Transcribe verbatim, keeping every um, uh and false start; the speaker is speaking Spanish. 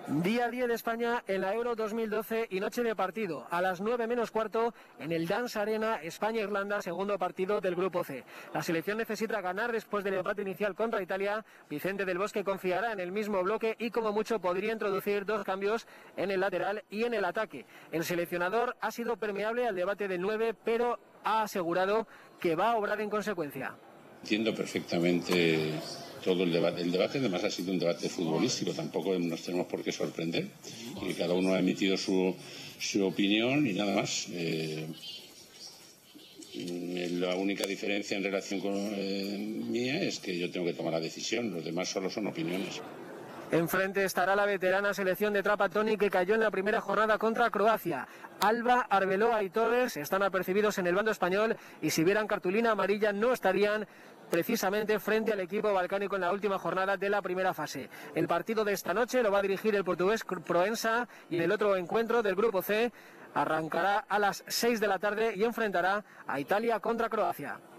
Día diez de España en la Euro dos mil doce y noche de partido. A las nueve menos cuarto en el Dance Arena, España-Irlanda, segundo partido del Grupo C. La selección necesita ganar después del empate inicial contra Italia. Vicente del Bosque confiará en el mismo bloque y como mucho podría introducir dos cambios en el lateral y en el ataque. El seleccionador ha sido permeable al debate del nueve, pero ha asegurado que va a obrar en consecuencia. Entiendo perfectamente todo el debate. El debate además ha sido un debate futbolístico, tampoco nos tenemos por qué sorprender, y cada uno ha emitido su, su opinión y nada más. Eh, la única diferencia en relación con eh, mía es que yo tengo que tomar la decisión, los demás solo son opiniones. Enfrente estará la veterana selección de Trapattoni, que cayó en la primera jornada contra Croacia. Alba, Arbeloa y Torres están apercibidos en el bando español y si vieran cartulina amarilla no estarían precisamente frente al equipo balcánico en la última jornada de la primera fase. El partido de esta noche lo va a dirigir el portugués Proença y en el otro encuentro del Grupo C arrancará a las seis de la tarde y enfrentará a Italia contra Croacia.